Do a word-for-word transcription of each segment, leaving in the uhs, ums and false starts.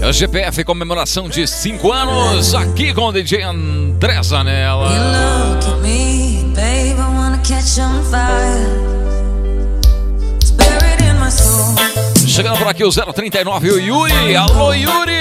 A G P F comemoração de cinco anos aqui com o D J André Zanella. Chegando por aqui o zero trinta e nove, o Yuri. Alô, Yuri!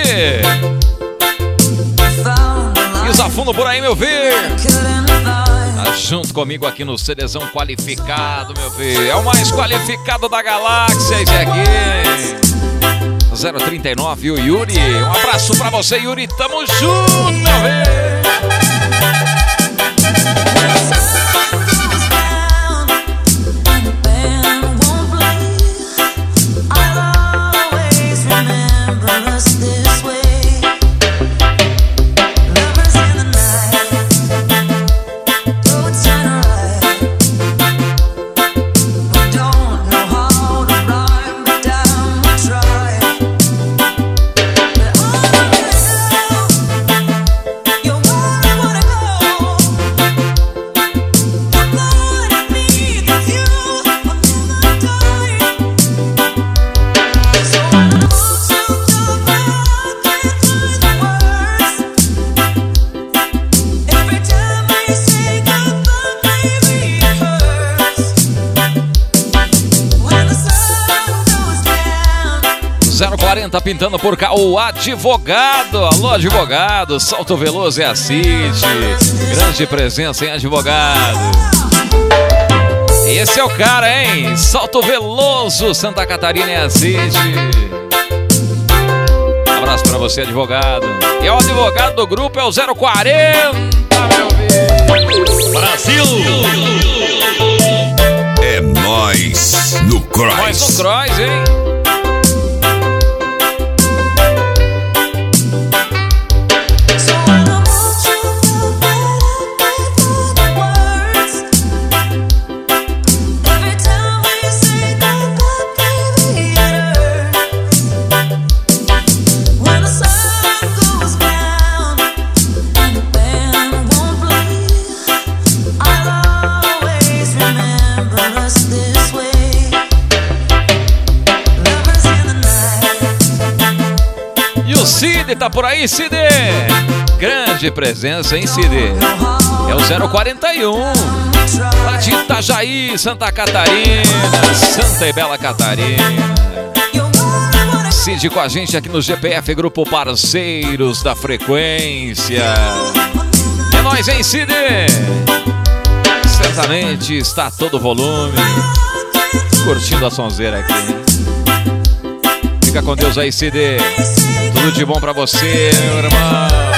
Isafundo por aí, meu filho. Tá junto comigo aqui no CDzão qualificado, meu filho. É o mais qualificado da galáxia esse aqui. zero trinta e nove, o Yuri. Um abraço pra você, Yuri. Tamo junto, meu filho. zero quarenta pintando por cá o advogado. Alô, advogado. Salto Veloso é a Cid. Grande presença em advogado. Esse é o cara, hein? Salto Veloso, Santa Catarina é a Cid. Um abraço pra você, advogado. E o advogado do grupo é o zero quarenta, meu filho. Brasil! É nós no Cross. Nós no Cross, hein? Cid tá por aí, Cid. Grande presença, hein, Cid? É o zero quarenta e um. Lá de Itajaí, Santa Catarina. Santa e Bela Catarina. Cid com a gente aqui no G P F, Grupo Parceiros da Frequência. É nóis, hein, Cid? Certamente está a todo volume. Curtindo a sonzeira aqui, hein? Fica com Deus aí, Cid. Tudo de bom pra você, meu irmão.